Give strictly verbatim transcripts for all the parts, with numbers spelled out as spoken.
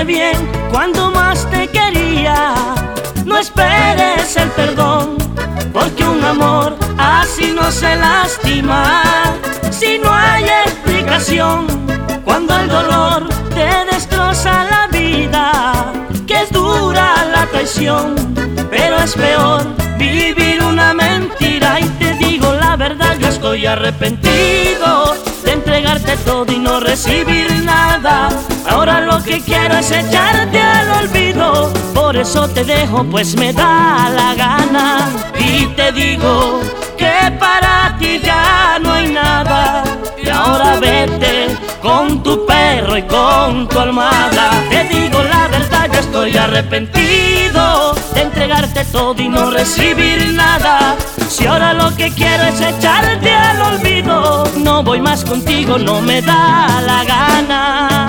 bien cuando más te quería. No esperes el perdón, porque un amor así no se lastima. Si no hay explicación, cuando el dolor te destroza la vida, que es dura la traición, pero es peor vivir una mentira. Y te digo la verdad, yo estoy arrepentido de entregarte todo y no recibir nada. Ahora lo que quiero es echarte al olvido, por eso te dejo pues me da la gana. Y te digo que para ti ya no hay nada, y ahora vete con tu perro y con tu almohada. Te digo la verdad, yo estoy arrepentido de entregarte todo y no recibir nada. Si ahora lo que quiero es echarte al olvido, no voy más contigo, no me da la gana.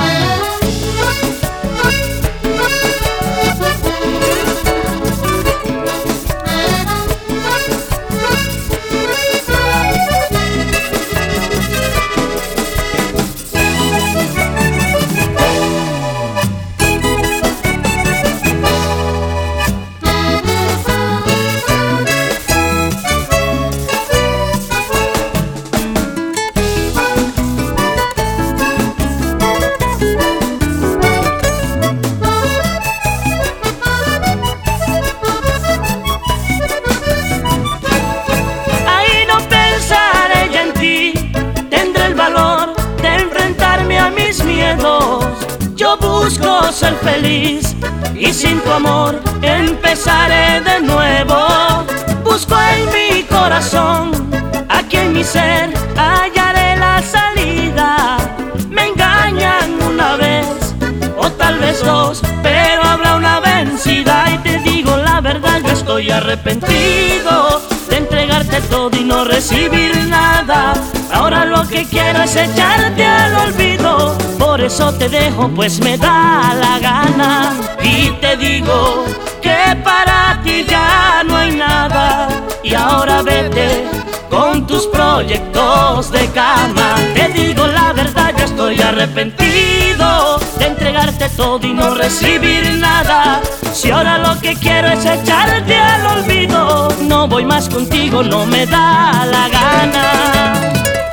Yo busco ser feliz y sin tu amor empezaré de nuevo. Busco en mi corazón, aquí en mi ser hallaré la salida. Me engañan una vez o tal vez dos, pero habrá una vencida. Y te digo la verdad, yo estoy arrepentido de entregarte todo y no recibir nada. Ahora lo que quiero es echarte al olvido, por eso te dejo pues me da la gana. Y te digo que para ti ya no hay nada, y ahora vete con tus proyectos de cama. Te digo la verdad, yo estoy arrepentido de entregarte todo y no recibir nada. Si ahora lo que quiero es echarte al olvido, no voy más contigo, no me da la gana.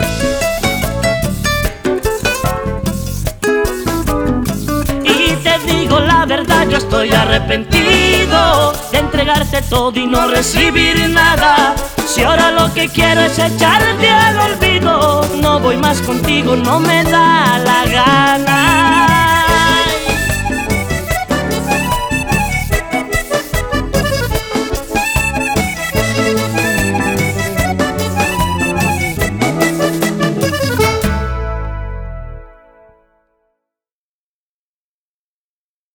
La verdad, yo estoy arrepentido de entregarte todo y no recibir nada. Si ahora lo que quiero es echarte al olvido, no voy más contigo, no me da la gana.